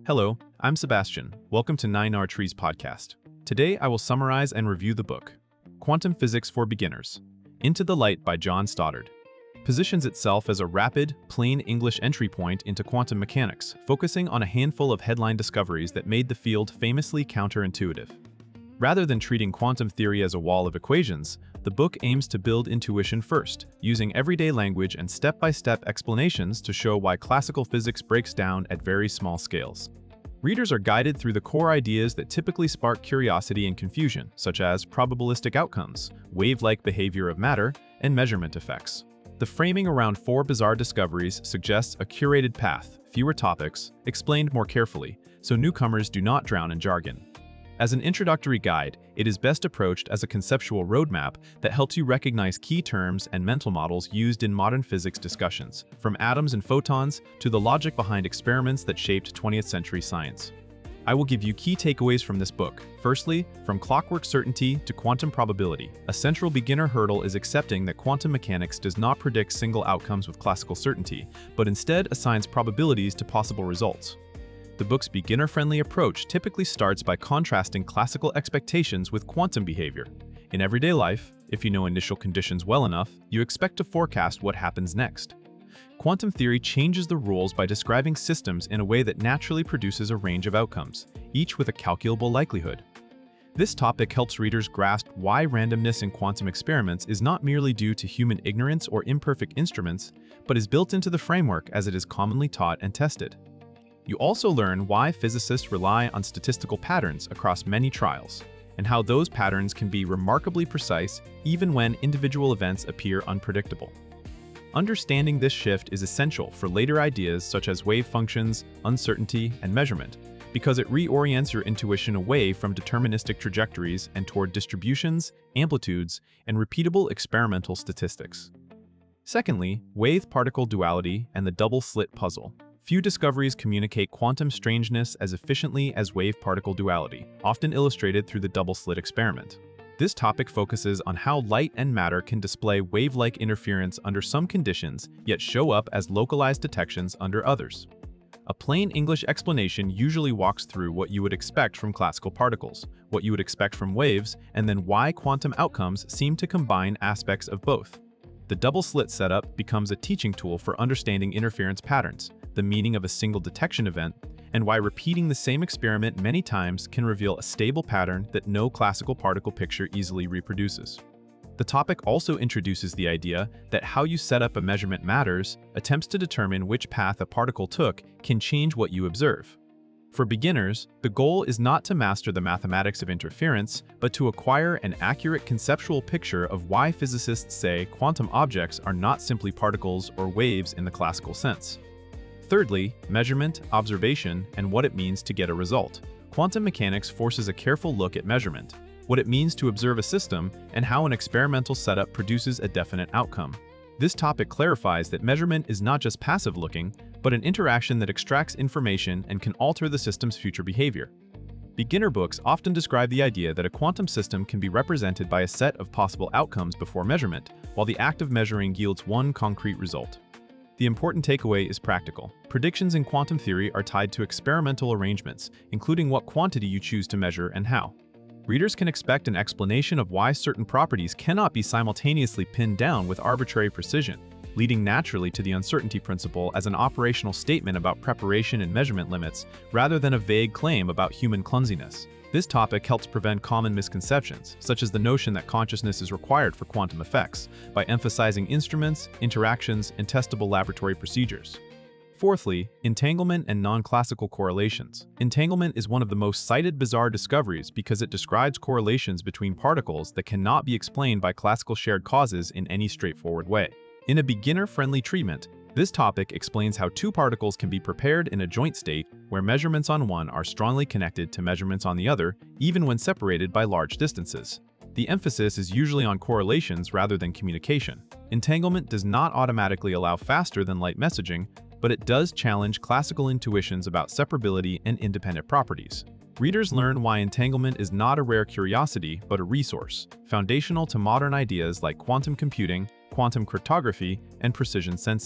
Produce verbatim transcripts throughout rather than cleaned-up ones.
Hello, I'm Sebastian. Welcome to Nine R Trees podcast. Today I will summarize and review the book, Quantum Physics for Beginners, Into the Light by John Stoddard. Positions itself as a rapid, plain English entry point into quantum mechanics, focusing on a handful of headline discoveries that made the field famously counterintuitive. Rather than treating quantum theory as a wall of equations, the book aims to build intuition first, using everyday language and step-by-step explanations to show why classical physics breaks down at very small scales. Readers are guided through the core ideas that typically spark curiosity and confusion, such as probabilistic outcomes, wave-like behavior of matter, and measurement effects. The framing around four bizarre discoveries suggests a curated path, fewer topics, explained more carefully, so newcomers do not drown in jargon. As an introductory guide, it is best approached as a conceptual roadmap that helps you recognize key terms and mental models used in modern physics discussions, from atoms and photons to the logic behind experiments that shaped twentieth century science. I will give you key takeaways from this book. Firstly, from clockwork certainty to quantum probability, a central beginner hurdle is accepting that quantum mechanics does not predict single outcomes with classical certainty, but instead assigns probabilities to possible results. The book's beginner-friendly approach typically starts by contrasting classical expectations with quantum behavior. In everyday life, if you know initial conditions well enough, you expect to forecast what happens next. Quantum theory changes the rules by describing systems in a way that naturally produces a range of outcomes, each with a calculable likelihood. This topic helps readers grasp why randomness in quantum experiments is not merely due to human ignorance or imperfect instruments, but is built into the framework as it is commonly taught and tested. You also learn why physicists rely on statistical patterns across many trials, and how those patterns can be remarkably precise even when individual events appear unpredictable. Understanding this shift is essential for later ideas such as wave functions, uncertainty, and measurement, because it reorients your intuition away from deterministic trajectories and toward distributions, amplitudes, and repeatable experimental statistics. Secondly, wave-particle duality and the double-slit puzzle. Few discoveries communicate quantum strangeness as efficiently as wave-particle duality, often illustrated through the double-slit experiment. This topic focuses on how light and matter can display wave-like interference under some conditions, yet show up as localized detections under others. A plain English explanation usually walks through what you would expect from classical particles, what you would expect from waves, and then why quantum outcomes seem to combine aspects of both. The double-slit setup becomes a teaching tool for understanding interference patterns, the meaning of a single detection event, and why repeating the same experiment many times can reveal a stable pattern that no classical particle picture easily reproduces. The topic also introduces the idea that how you set up a measurement matters. Attempts to determine which path a particle took can change what you observe. For beginners, the goal is not to master the mathematics of interference, but to acquire an accurate conceptual picture of why physicists say quantum objects are not simply particles or waves in the classical sense. Thirdly, measurement, observation, and what it means to get a result. Quantum mechanics forces a careful look at measurement, what it means to observe a system, and how an experimental setup produces a definite outcome. This topic clarifies that measurement is not just passive looking, but an interaction that extracts information and can alter the system's future behavior. Beginner books often describe the idea that a quantum system can be represented by a set of possible outcomes before measurement, while the act of measuring yields one concrete result. The important takeaway is practical. Predictions in quantum theory are tied to experimental arrangements, including what quantity you choose to measure and how. Readers can expect an explanation of why certain properties cannot be simultaneously pinned down with arbitrary precision, leading naturally to the uncertainty principle as an operational statement about preparation and measurement limits, rather than a vague claim about human clumsiness. This topic helps prevent common misconceptions, such as the notion that consciousness is required for quantum effects, by emphasizing instruments, interactions, and testable laboratory procedures. Fourthly, entanglement and non-classical correlations. Entanglement is one of the most cited bizarre discoveries because it describes correlations between particles that cannot be explained by classical shared causes in any straightforward way. In a beginner-friendly treatment, this topic explains how two particles can be prepared in a joint state where measurements on one are strongly connected to measurements on the other, even when separated by large distances. The emphasis is usually on correlations rather than communication. Entanglement does not automatically allow faster-than-light messaging, but it does challenge classical intuitions about separability and independent properties. Readers learn why entanglement is not a rare curiosity, but a resource, foundational to modern ideas like quantum computing, quantum cryptography, and precision sensing.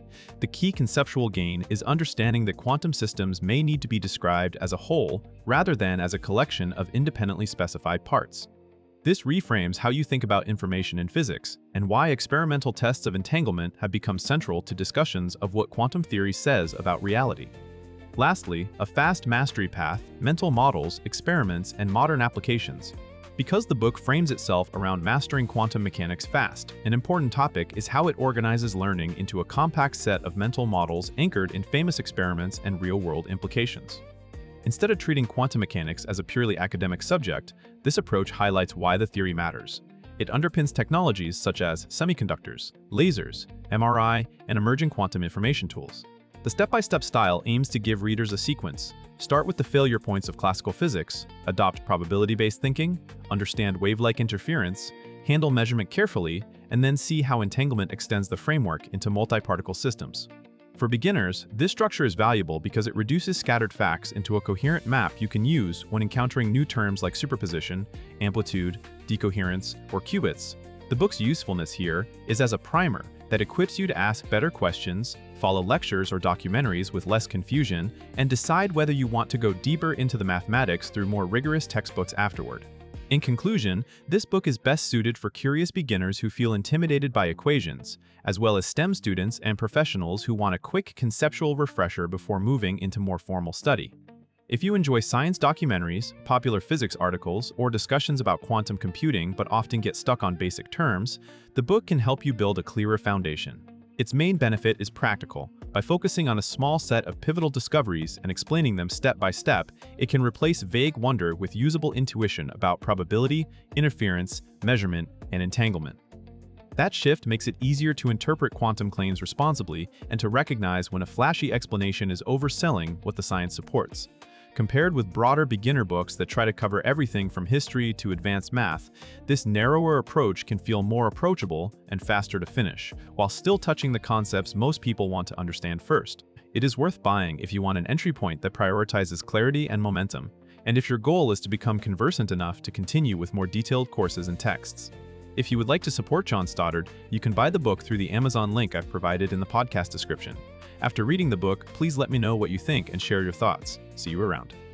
The key conceptual gain is understanding that quantum systems may need to be described as a whole rather than as a collection of independently specified parts. This reframes how you think about information in physics and why experimental tests of entanglement have become central to discussions of what quantum theory says about reality. Lastly, a fast mastery path, mental models, experiments, and modern applications. Because the book frames itself around mastering quantum mechanics fast, an important topic is how it organizes learning into a compact set of mental models anchored in famous experiments and real-world implications. Instead of treating quantum mechanics as a purely academic subject, this approach highlights why the theory matters. It underpins technologies such as semiconductors, lasers, M R I, and emerging quantum information tools. The step-by-step style aims to give readers a sequence. Start with the failure points of classical physics, adopt probability-based thinking, understand wave-like interference, handle measurement carefully, and then see how entanglement extends the framework into multi-particle systems. For beginners, this structure is valuable because it reduces scattered facts into a coherent map you can use when encountering new terms like superposition, amplitude, decoherence, or qubits. The book's usefulness here is as a primer that equips you to ask better questions, follow lectures or documentaries with less confusion, and decide whether you want to go deeper into the mathematics through more rigorous textbooks afterward. In conclusion, this book is best suited for curious beginners who feel intimidated by equations, as well as STEM students and professionals who want a quick conceptual refresher before moving into more formal study. If you enjoy science documentaries, popular physics articles, or discussions about quantum computing but often get stuck on basic terms, the book can help you build a clearer foundation. Its main benefit is practical. By focusing on a small set of pivotal discoveries and explaining them step by step, it can replace vague wonder with usable intuition about probability, interference, measurement, and entanglement. That shift makes it easier to interpret quantum claims responsibly and to recognize when a flashy explanation is overselling what the science supports. Compared with broader beginner books that try to cover everything from history to advanced math, this narrower approach can feel more approachable and faster to finish, while still touching the concepts most people want to understand first. It is worth buying if you want an entry point that prioritizes clarity and momentum, and if your goal is to become conversant enough to continue with more detailed courses and texts. If you would like to support John Stoddard, you can buy the book through the Amazon link I've provided in the podcast description. After reading the book, please let me know what you think and share your thoughts. See you around.